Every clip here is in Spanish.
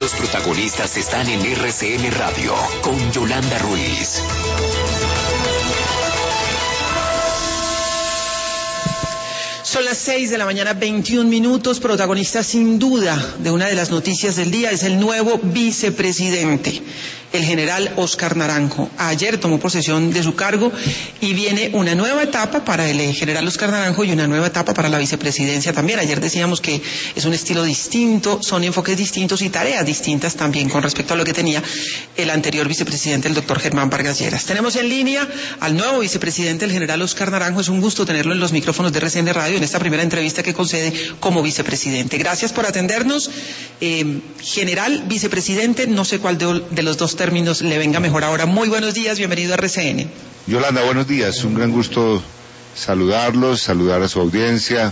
Los protagonistas están en RCN Radio con Yolanda Ruiz. Son las 6 de la mañana, 21 minutos. Protagonista sin duda de una de las noticias del día es el nuevo vicepresidente, el general Óscar Naranjo. Ayer tomó posesión de su cargo y viene una nueva etapa para el general Óscar Naranjo y una nueva etapa para la vicepresidencia también. Ayer decíamos que es un estilo distinto, son enfoques distintos y tareas distintas también con respecto a lo que tenía el anterior vicepresidente, el doctor Germán Vargas Lleras. Tenemos en línea al nuevo vicepresidente, el general Óscar Naranjo. Es un gusto tenerlo en los micrófonos de RCN Radio en esta primera entrevista que concede como vicepresidente. Gracias por atendernos. General, vicepresidente, no sé cuál de los dos términos le venga mejor ahora. Muy buenos días, bienvenido a RCN. Yolanda, buenos días, un gran gusto saludarlos, saludar a su audiencia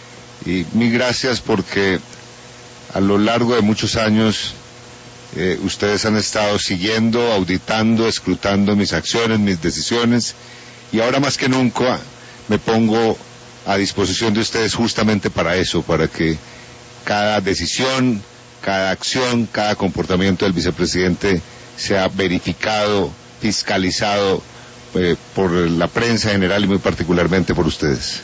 y mil gracias porque a lo largo de muchos años ustedes han estado siguiendo, auditando, escrutando mis acciones, mis decisiones y ahora más que nunca me pongo a disposición de ustedes justamente para eso, para que cada decisión, cada acción, cada comportamiento del vicepresidente sea verificado, fiscalizado por la prensa general y muy particularmente por ustedes.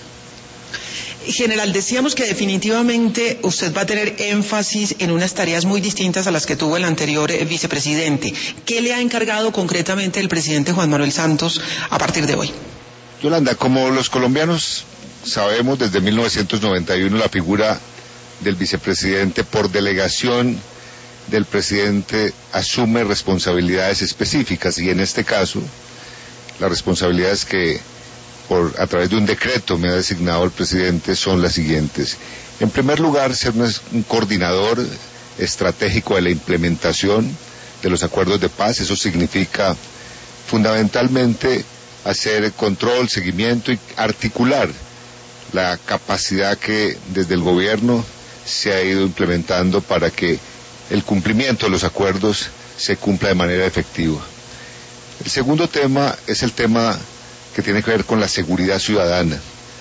General, decíamos que definitivamente usted va a tener énfasis en unas tareas muy distintas a las que tuvo el anterior vicepresidente. ¿Qué le ha encargado concretamente el presidente Juan Manuel Santos a partir de hoy? Yolanda, como los colombianos sabemos, desde 1991 la figura del vicepresidente por delegación del presidente asume responsabilidades específicas y en este caso las responsabilidades que a través de un decreto me ha designado el presidente son las siguientes. En primer lugar, ser un coordinador estratégico de la implementación de los acuerdos de paz. Eso significa fundamentalmente hacer control, seguimiento y articular la capacidad que desde el gobierno se ha ido implementando para que el cumplimiento de los acuerdos se cumpla de manera efectiva. El segundo tema es el tema que tiene que ver con la seguridad ciudadana.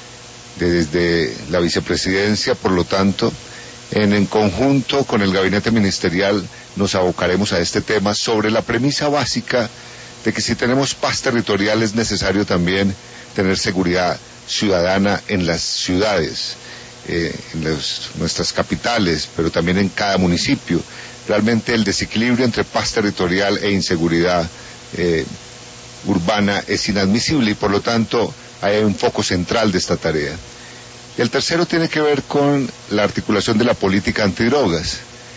Desde la vicepresidencia, por lo tanto, en conjunto con el gabinete ministerial nos abocaremos a este tema sobre la premisa básica de que si tenemos paz territorial es necesario también tener seguridad ciudadana en las ciudades, nuestras capitales, pero también en cada municipio. Realmente el desequilibrio entre paz territorial e inseguridad urbana es inadmisible y por lo tanto hay un foco central de esta tarea. Y el tercero tiene que ver con la articulación de la política antidrogas.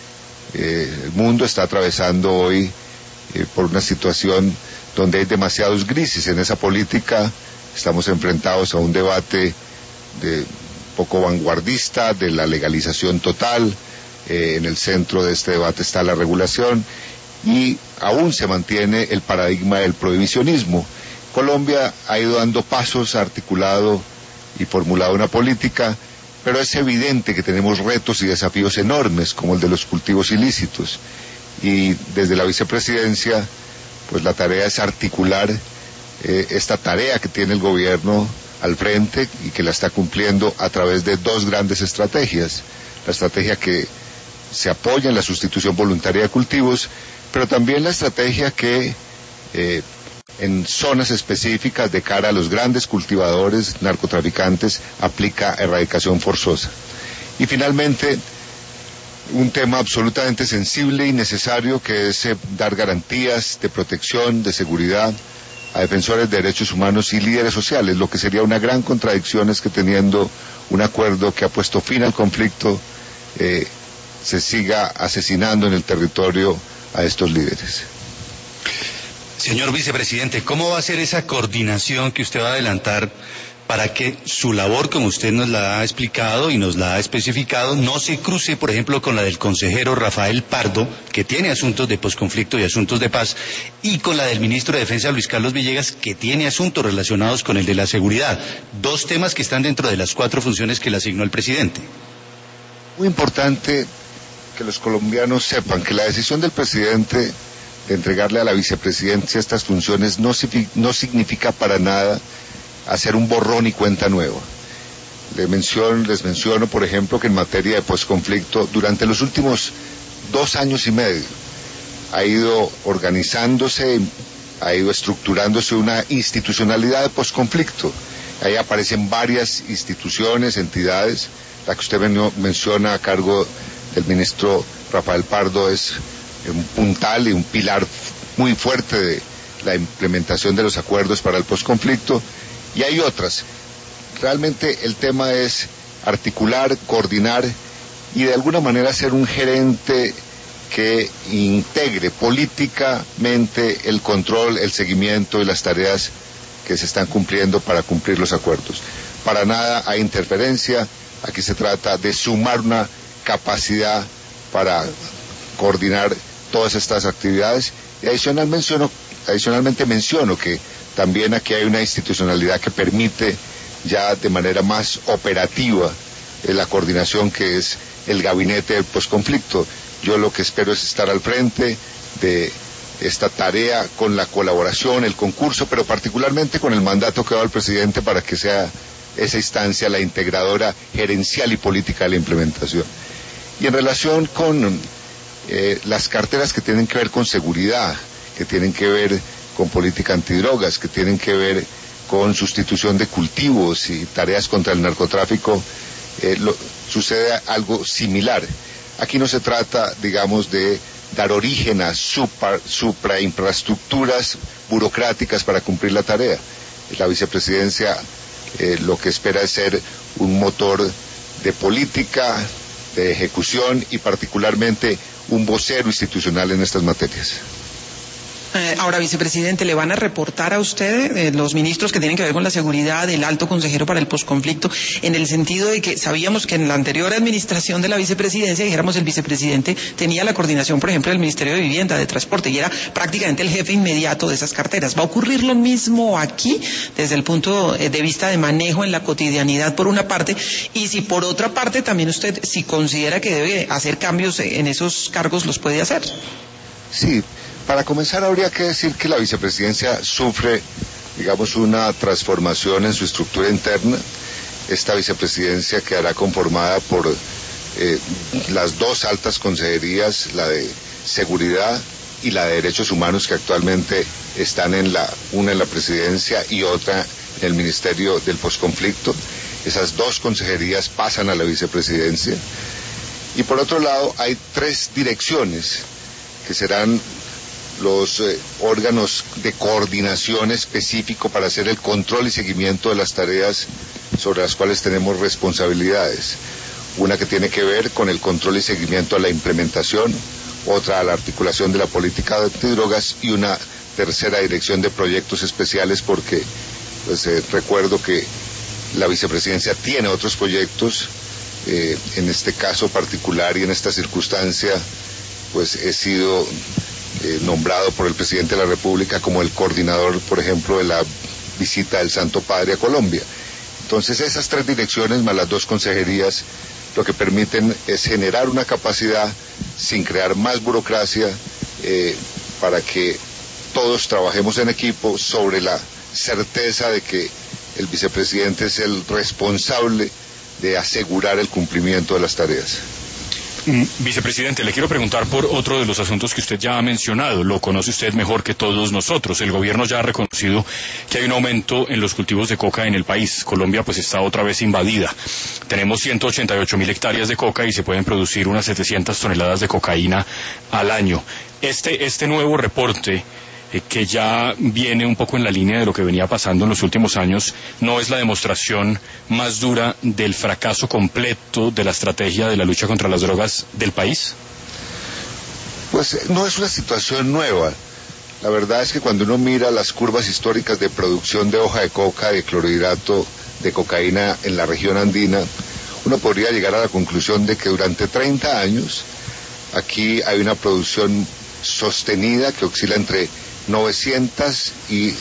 El mundo está atravesando hoy por una situación donde hay demasiados grises en esa política. Estamos enfrentados a un debate poco vanguardista de la legalización total. En el centro de este debate está la regulación y aún se mantiene el paradigma del prohibicionismo. Colombia ha ido dando pasos, ha articulado y formulado una política, pero es evidente que tenemos retos y desafíos enormes como el de los cultivos ilícitos y desde la vicepresidencia pues la tarea es articular esta tarea que tiene el gobierno al frente y que la está cumpliendo a través de dos grandes estrategias. La estrategia que se apoya en la sustitución voluntaria de cultivos, pero también la estrategia que en zonas específicas de cara a los grandes cultivadores, narcotraficantes, aplica erradicación forzosa. Y finalmente, un tema absolutamente sensible y necesario que es dar garantías de protección, de seguridad a defensores de derechos humanos y líderes sociales. Lo que sería una gran contradicción es que teniendo un acuerdo que ha puesto fin al conflicto, se siga asesinando en el territorio a estos líderes. Señor vicepresidente, ¿cómo va a ser esa coordinación que usted va a adelantar para que su labor, como usted nos la ha explicado y nos la ha especificado, no se cruce, por ejemplo, con la del consejero Rafael Pardo, que tiene asuntos de posconflicto y asuntos de paz, y con la del ministro de Defensa, Luis Carlos Villegas, que tiene asuntos relacionados con el de la seguridad? Dos temas que están dentro de las 4 funciones que le asignó el presidente. Muy importante que los colombianos sepan que la decisión del presidente de entregarle a la vicepresidencia estas funciones no significa para nada hacer un borrón y cuenta nueva. Les menciono, por ejemplo, que en materia de posconflicto, durante los últimos 2 años y medio ha ido organizándose, ha ido estructurándose una institucionalidad de posconflicto. Ahí aparecen varias instituciones, entidades. La que usted menciona a cargo del ministro Rafael Pardo es un puntal y un pilar muy fuerte de la implementación de los acuerdos para el posconflicto, y hay otras. Realmente el tema es articular, coordinar y de alguna manera ser un gerente que integre políticamente el control, el seguimiento y las tareas que se están cumpliendo para cumplir los acuerdos. Para nada hay interferencia, aquí se trata de sumar una capacidad para coordinar todas estas actividades, y adicionalmente menciono que también aquí hay una institucionalidad que permite ya de manera más operativa la coordinación, que es el gabinete del posconflicto. Yo lo que espero es estar al frente de esta tarea con la colaboración, el concurso, pero particularmente con el mandato que ha dado el presidente para que sea esa instancia la integradora gerencial y política de la implementación. Y en relación con las carteras que tienen que ver con seguridad, que tienen que ver con política antidrogas, que tienen que ver con sustitución de cultivos y tareas contra el narcotráfico, sucede algo similar. Aquí no se trata, digamos, de dar origen a suprainfraestructuras burocráticas para cumplir la tarea. La vicepresidencia lo que espera es ser un motor de política, de ejecución y particularmente un vocero institucional en estas materias. Ahora, vicepresidente, ¿le van a reportar a usted los ministros que tienen que ver con la seguridad, el alto consejero para el posconflicto, en el sentido de que sabíamos que en la anterior administración de la vicepresidencia, dijéramos, el vicepresidente tenía la coordinación, por ejemplo, del Ministerio de Vivienda, de Transporte, y era prácticamente el jefe inmediato de esas carteras? ¿Va a ocurrir lo mismo aquí, desde el punto de vista de manejo en la cotidianidad, por una parte, y si por otra parte también usted, si considera que debe hacer cambios en esos cargos, los puede hacer? Sí. Para comenzar, habría que decir que la vicepresidencia sufre, digamos, una transformación en su estructura interna. Esta vicepresidencia quedará conformada por las 2 altas consejerías, la de seguridad y la de derechos humanos, que actualmente están una en la presidencia y otra en el Ministerio del Posconflicto. Esas 2 consejerías pasan a la vicepresidencia. Y por otro lado, hay 3 direcciones que serán los órganos de coordinación específico para hacer el control y seguimiento de las tareas sobre las cuales tenemos responsabilidades. Una que tiene que ver con el control y seguimiento a la implementación, otra a la articulación de la política de antidrogas y una tercera dirección de proyectos especiales, porque pues, recuerdo que la vicepresidencia tiene otros proyectos, en este caso particular y en esta circunstancia pues he sido nombrado por el presidente de la República como el coordinador, por ejemplo, de la visita del Santo Padre a Colombia. Entonces esas 3 direcciones más las 2 consejerías lo que permiten es generar una capacidad sin crear más burocracia para que todos trabajemos en equipo sobre la certeza de que el vicepresidente es el responsable de asegurar el cumplimiento de las tareas. Vicepresidente, le quiero preguntar por otro de los asuntos que usted ya ha mencionado. Lo conoce usted mejor que todos nosotros. El gobierno ya ha reconocido que hay un aumento en los cultivos de coca en el país. Colombia pues está otra vez invadida. Tenemos 188.000 hectáreas de coca y se pueden producir unas 700 toneladas de cocaína al año. Este nuevo reporte, que ya viene un poco en la línea de lo que venía pasando en los últimos años, ¿no es la demostración más dura del fracaso completo de la estrategia de la lucha contra las drogas del país? Pues no es una situación nueva. La verdad es que cuando uno mira las curvas históricas de producción de hoja de coca, de clorhidrato de cocaína en la región andina, uno podría llegar a la conclusión de que durante 30 años aquí hay una producción sostenida que oscila entre 900 y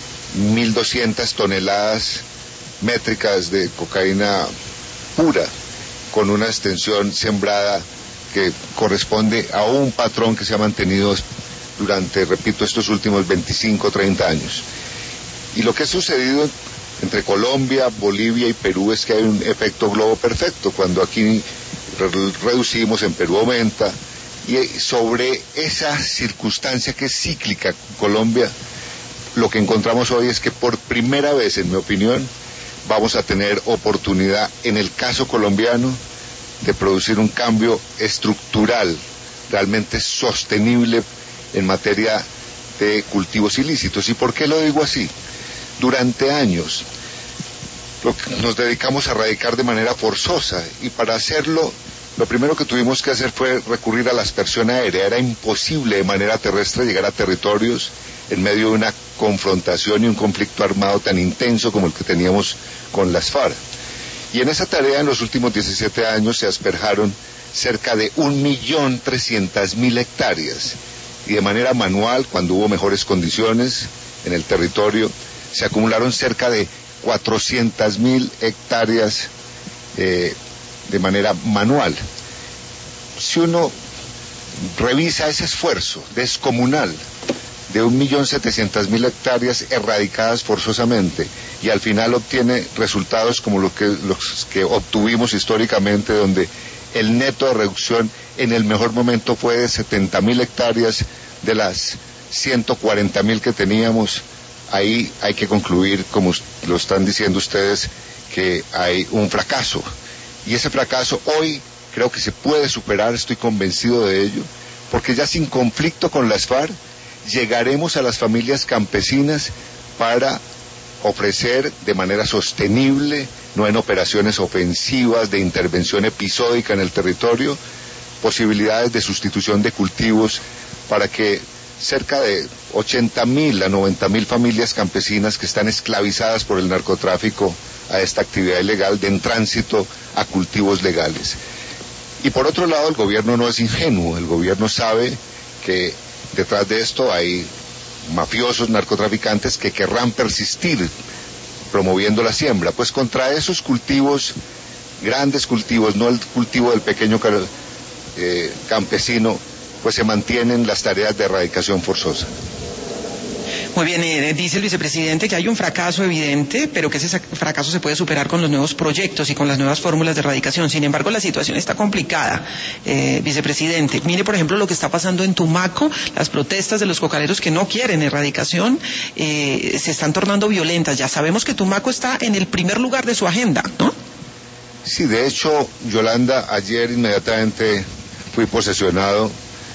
1.200 toneladas métricas de cocaína pura, con una extensión sembrada que corresponde a un patrón que se ha mantenido durante, repito, estos últimos 25 o 30 años. Y lo que ha sucedido entre Colombia, Bolivia y Perú es que hay un efecto globo perfecto. Cuando aquí reducimos, en Perú aumenta, Y sobre esa circunstancia que es cíclica en Colombia, lo que encontramos hoy es que por primera vez, en mi opinión, vamos a tener oportunidad, en el caso colombiano, de producir un cambio estructural, realmente sostenible en materia de cultivos ilícitos. ¿Y por qué lo digo así? Durante años nos dedicamos a erradicar de manera forzosa, y para hacerlo lo primero que tuvimos que hacer fue recurrir a la aspersión aérea. Era imposible de manera terrestre llegar a territorios en medio de una confrontación y un conflicto armado tan intenso como el que teníamos con las FARC. Y en esa tarea, en los últimos 17 años, se asperjaron cerca de 1.300.000 hectáreas. Y de manera manual, cuando hubo mejores condiciones en el territorio, se acumularon cerca de 400.000 hectáreas de manera manual. Si uno revisa ese esfuerzo descomunal de 1.700.000 hectáreas erradicadas forzosamente, y al final obtiene resultados como los que obtuvimos históricamente, donde el neto de reducción en el mejor momento fue de 70.000 hectáreas de las 140.000 que teníamos. Ahí hay que concluir, como lo están diciendo ustedes, que hay un fracaso. Y ese fracaso hoy creo que se puede superar, estoy convencido de ello, porque ya sin conflicto con las FARC llegaremos a las familias campesinas para ofrecer de manera sostenible, no en operaciones ofensivas de intervención episódica en el territorio, posibilidades de sustitución de cultivos para que cerca de 80.000 a 90.000 familias campesinas que están esclavizadas por el narcotráfico a esta actividad ilegal den tránsito a cultivos legales. Y por otro lado, el gobierno no es ingenuo, el gobierno sabe que detrás de esto hay mafiosos, narcotraficantes que querrán persistir promoviendo la siembra. Pues contra esos cultivos, grandes cultivos, no el cultivo del pequeño campesino, pues se mantienen las tareas de erradicación forzosa. Muy bien, dice el vicepresidente que hay un fracaso evidente, pero que ese fracaso se puede superar con los nuevos proyectos y con las nuevas fórmulas de erradicación. Sin embargo, la situación está complicada, vicepresidente. Mire, por ejemplo, lo que está pasando en Tumaco, las protestas de los cocaleros que no quieren erradicación se están tornando violentas. Ya sabemos que Tumaco está en el primer lugar de su agenda, ¿no? Sí, de hecho, Yolanda, ayer inmediatamente fui posesionado,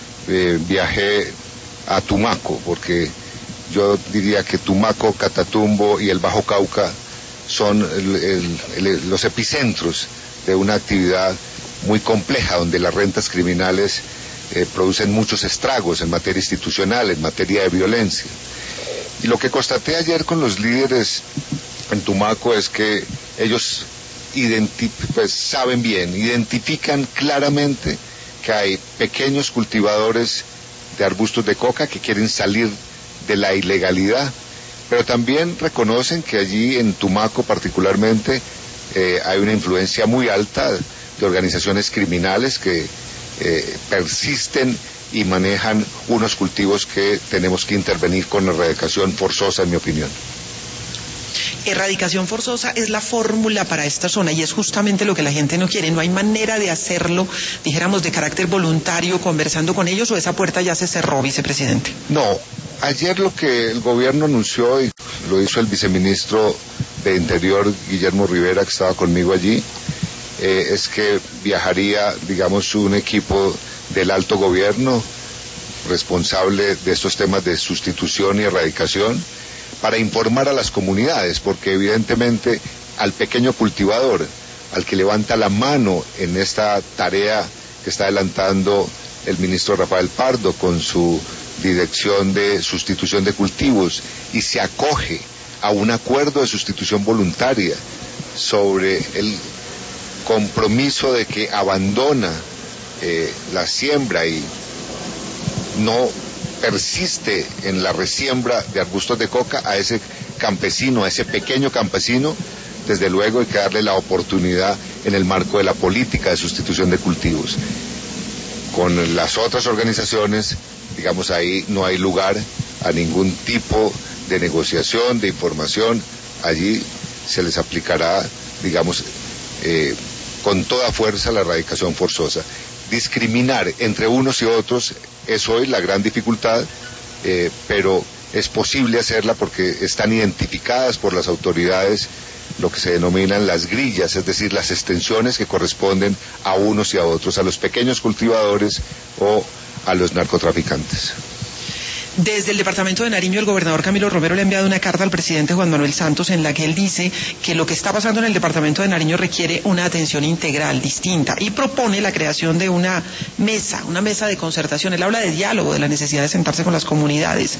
viajé a Tumaco, porque yo diría que Tumaco, Catatumbo y el Bajo Cauca son los epicentros de una actividad muy compleja, donde las rentas criminales producen muchos estragos en materia institucional, en materia de violencia. Y lo que constaté ayer con los líderes en Tumaco es que ellos pues, saben bien, identifican claramente que hay pequeños cultivadores de arbustos de coca que quieren salir de la ilegalidad, pero también reconocen que allí en Tumaco particularmente hay una influencia muy alta de organizaciones criminales que persisten y manejan unos cultivos que tenemos que intervenir con erradicación forzosa, en mi opinión. Erradicación forzosa es la fórmula para esta zona y es justamente lo que la gente no quiere. No hay manera de hacerlo, dijéramos, de carácter voluntario, conversando con ellos, o esa puerta ya se cerró, vicepresidente. No, ayer lo que el gobierno anunció, y lo hizo el viceministro de Interior, Guillermo Rivera, que estaba conmigo allí, es que viajaría, digamos, un equipo del alto gobierno responsable de estos temas de sustitución y erradicación, para informar a las comunidades, porque evidentemente al pequeño cultivador, al que levanta la mano en esta tarea que está adelantando el ministro Rafael Pardo con su dirección de sustitución de cultivos y se acoge a un acuerdo de sustitución voluntaria sobre el compromiso de que abandona la siembra y no persiste en la resiembra de arbustos de coca, a ese campesino, a ese pequeño campesino, desde luego hay que darle la oportunidad en el marco de la política de sustitución de cultivos. Con las otras organizaciones, digamos, ahí no hay lugar a ningún tipo de negociación, de información, allí se les aplicará, digamos, con toda fuerza la erradicación forzosa. discriminar entre unos y otros es hoy la gran dificultad, pero es posible hacerla porque están identificadas por las autoridades lo que se denominan las grillas, es decir, las extensiones que corresponden a unos y a otros, a los pequeños cultivadores o a los narcotraficantes. Desde el departamento de Nariño, el gobernador Camilo Romero le ha enviado una carta al presidente Juan Manuel Santos en la que él dice que lo que está pasando en el departamento de Nariño requiere una atención integral, distinta, y propone la creación de una mesa de concertación. Él habla de diálogo, de la necesidad de sentarse con las comunidades.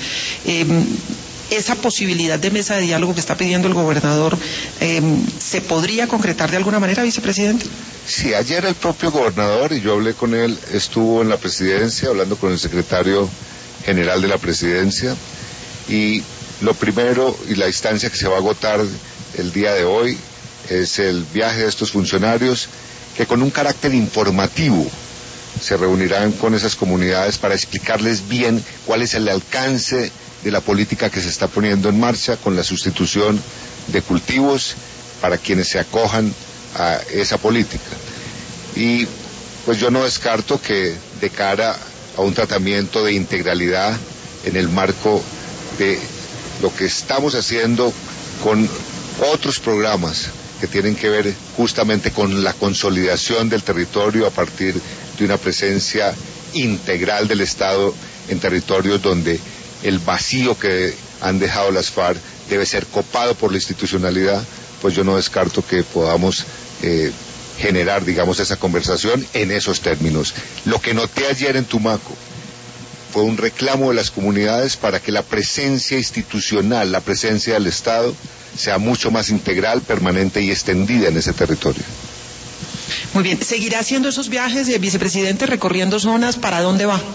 Esa posibilidad de mesa de diálogo que está pidiendo el gobernador, ¿se podría concretar de alguna manera, vicepresidente? Sí, ayer el propio gobernador, y yo hablé con él, estuvo en la presidencia hablando con el secretario general de la presidencia, y lo primero y la instancia que se va a agotar el día de hoy es el viaje de estos funcionarios que con un carácter informativo se reunirán con esas comunidades para explicarles bien cuál es el alcance de la política que se está poniendo en marcha con la sustitución de cultivos para quienes se acojan a esa política. Y pues yo no descarto que de cara a un tratamiento de integralidad en el marco de lo que estamos haciendo con otros programas que tienen que ver justamente con la consolidación del territorio a partir de una presencia integral del Estado en territorios donde el vacío que han dejado las FARC debe ser copado por la institucionalidad, pues yo no descarto que podamos generar, digamos, esa conversación en esos términos. Lo que noté ayer en Tumaco fue un reclamo de las comunidades para que la presencia institucional, la presencia del Estado, sea mucho más integral, permanente y extendida en ese territorio. Muy bien, ¿seguirá haciendo esos viajes, vicepresidente, recorriendo zonas? ¿Para dónde va?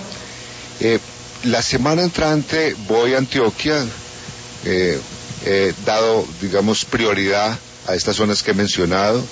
La semana entrante voy a Antioquia, he dado, digamos, prioridad a estas zonas que he mencionado,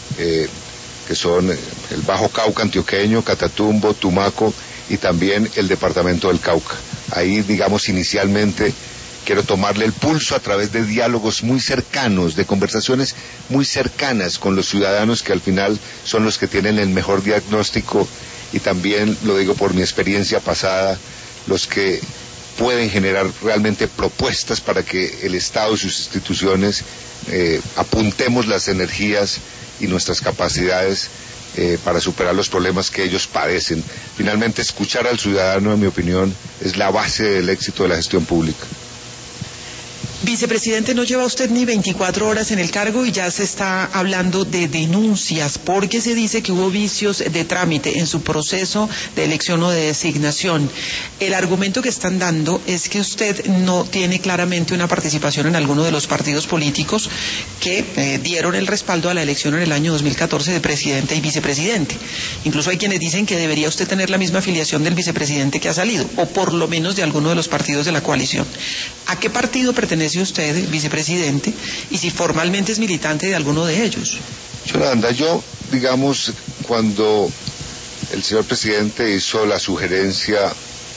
que son el Bajo Cauca antioqueño, Catatumbo, Tumaco y también el departamento del Cauca. Ahí, digamos, inicialmente quiero tomarle el pulso a través de diálogos muy cercanos, de conversaciones muy cercanas con los ciudadanos que al final son los que tienen el mejor diagnóstico y también, lo digo por mi experiencia pasada, los que pueden generar realmente propuestas para que el Estado y sus instituciones apuntemos las energías y nuestras capacidades para superar los problemas que ellos padecen. Finalmente, escuchar al ciudadano, en mi opinión, es la base del éxito de la gestión pública. Vicepresidente, no lleva usted ni 24 horas en el cargo y ya se está hablando de denuncias porque se dice que hubo vicios de trámite en su proceso de elección o de designación. El argumento que están dando es que usted no tiene claramente una participación en alguno de los partidos políticos que dieron el respaldo a la elección en el año 2014 de presidente y vicepresidente. Incluso hay quienes dicen que debería usted tener la misma afiliación del vicepresidente que ha salido, o por lo menos de alguno de los partidos de la coalición. ¿A qué partido pertenece usted, vicepresidente, y si formalmente es militante de alguno de ellos? Yolanda, yo, digamos, cuando el señor presidente hizo la sugerencia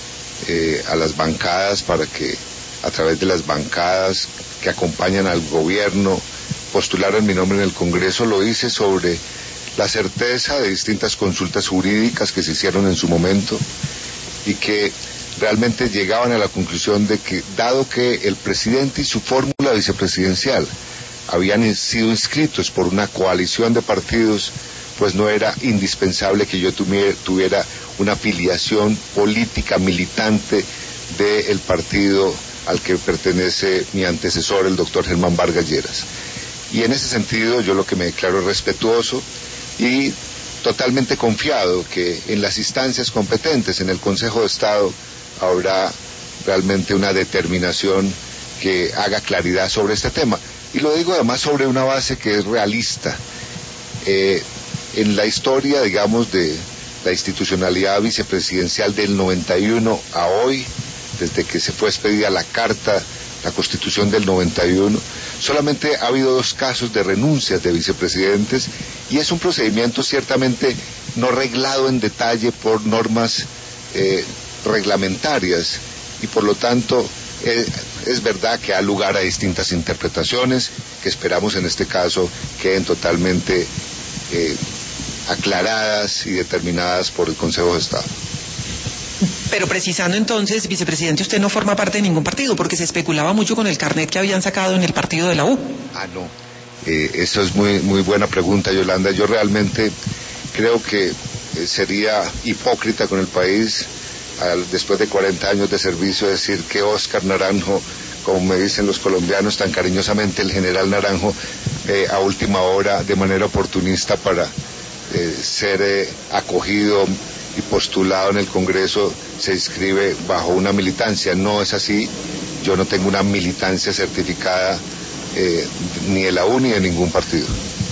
a las bancadas para que a través de las bancadas que acompañan al gobierno postularan mi nombre en el Congreso, lo hice sobre la certeza de distintas consultas jurídicas que se hicieron en su momento y que realmente llegaban a la conclusión de que, dado que el presidente y su fórmula vicepresidencial habían sido inscritos por una coalición de partidos, pues no era indispensable que yo tuviera una afiliación política militante del partido al que pertenece mi antecesor, el doctor Germán Vargas Lleras. Y en ese sentido yo lo que me declaro es respetuoso y totalmente confiado que en las instancias competentes, en el Consejo de Estado, habrá realmente una determinación que haga claridad sobre este tema. Y lo digo además sobre una base que es realista. En la historia, digamos, de la institucionalidad vicepresidencial del 91 a hoy, desde que se fue expedida la carta, la Constitución del 91, solamente ha habido 2 casos de renuncias de vicepresidentes y es un procedimiento ciertamente no reglado en detalle por normas reglamentarias y por lo tanto es verdad que da lugar a distintas interpretaciones que esperamos en este caso queden totalmente aclaradas y determinadas por el Consejo de Estado. Pero precisando entonces, vicepresidente, usted no forma parte de ningún partido, porque se especulaba mucho con el carnet que habían sacado en el partido de la U. No. Eso es muy buena pregunta, Yolanda. Yo realmente creo que sería hipócrita con el país, después de 40 años de servicio, decir que Óscar Naranjo, como me dicen los colombianos tan cariñosamente, el general Naranjo, a última hora, de manera oportunista para ser acogido y postulado en el Congreso, se inscribe bajo una militancia. No es así. Yo no tengo una militancia certificada ni de la U ni de ningún partido.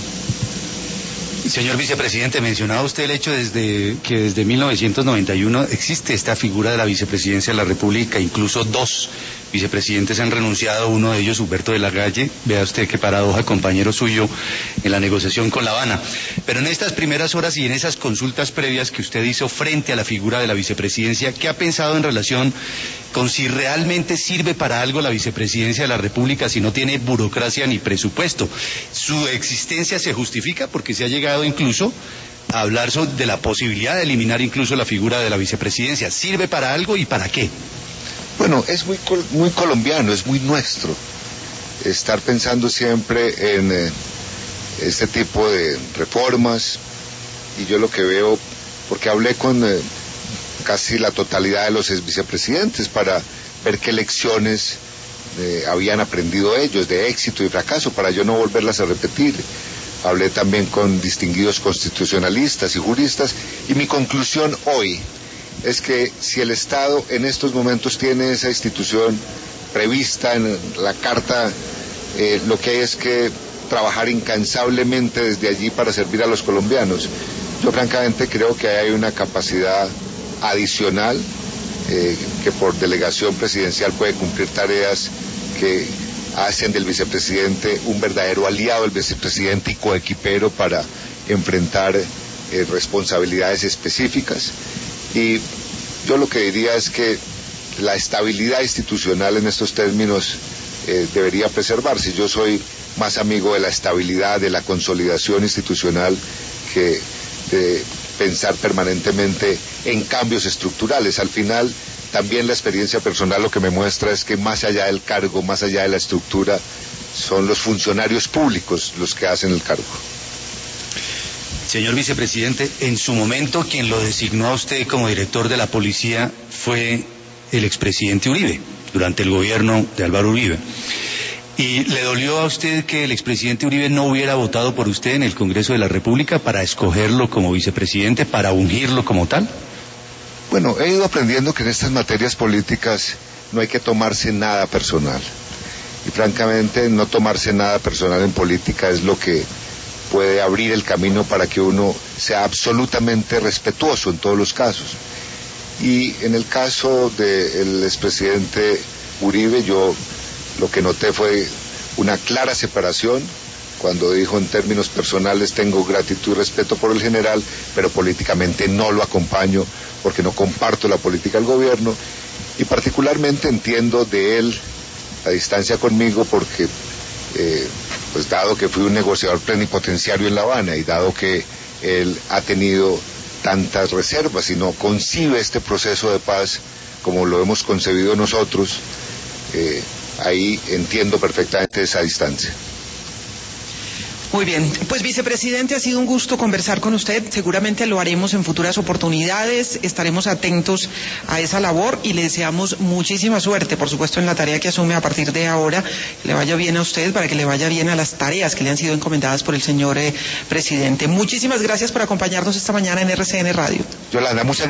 Señor vicepresidente, mencionaba usted el hecho que desde 1991 existe esta figura de la vicepresidencia de la República. Incluso 2 vicepresidentes han renunciado, uno de ellos Huberto de la Galle, vea usted qué paradoja, compañero suyo en la negociación con La Habana. Pero en estas primeras horas y en esas consultas previas que usted hizo frente a la figura de la vicepresidencia, ¿qué ha pensado en relación con si realmente sirve para algo la vicepresidencia de la República si no tiene burocracia ni presupuesto? ¿Su existencia se justifica? Porque se ha llegado incluso a hablar de la posibilidad de eliminar incluso la figura de la vicepresidencia. ¿Sirve para algo y para qué? Bueno, es muy colombiano, es muy nuestro estar pensando siempre en este tipo de reformas. Y yo lo que veo, porque hablé con casi la totalidad de los vicepresidentes para ver qué lecciones habían aprendido ellos de éxito y fracaso, para yo no volverlas a repetir. Hablé también con distinguidos constitucionalistas y juristas, y mi conclusión hoy es que si el Estado en estos momentos tiene esa institución prevista en la Carta, lo que hay es que trabajar incansablemente desde allí para servir a los colombianos. Yo francamente creo que hay una capacidad adicional que por delegación presidencial puede cumplir tareas que hacen del vicepresidente un verdadero aliado del vicepresidente y coequipero para enfrentar responsabilidades específicas. Y yo lo que diría es que la estabilidad institucional en estos términos debería preservarse. Yo soy más amigo de la estabilidad, de la consolidación institucional, que de pensar permanentemente en cambios estructurales. Al final, también la experiencia personal lo que me muestra es que más allá del cargo, más allá de la estructura, son los funcionarios públicos los que hacen el cargo. Señor vicepresidente, en su momento quien lo designó a usted como director de la policía fue el expresidente Uribe, durante el gobierno de Álvaro Uribe. ¿Y le dolió a usted que el expresidente Uribe no hubiera votado por usted en el Congreso de la República para escogerlo como vicepresidente, para ungirlo como tal? Bueno, he ido aprendiendo que en estas materias políticas no hay que tomarse nada personal. Y francamente, no tomarse nada personal en política es lo que puede abrir el camino para que uno sea absolutamente respetuoso en todos los casos. Y en el caso del expresidente Uribe, yo lo que noté fue una clara separación, cuando dijo en términos personales tengo gratitud y respeto por el general, pero políticamente no lo acompaño porque no comparto la política del gobierno, y particularmente entiendo de él la distancia conmigo porque pues dado que fui un negociador plenipotenciario en La Habana y dado que él ha tenido tantas reservas y no concibe este proceso de paz como lo hemos concebido nosotros, ahí entiendo perfectamente esa distancia. Muy bien, pues vicepresidente, ha sido un gusto conversar con usted, seguramente lo haremos en futuras oportunidades, estaremos atentos a esa labor y le deseamos muchísima suerte, por supuesto en la tarea que asume a partir de ahora, que le vaya bien a usted, para que le vaya bien a las tareas que le han sido encomendadas por el señor presidente. Muchísimas gracias por acompañarnos esta mañana en RCN Radio. Yolanda, muchas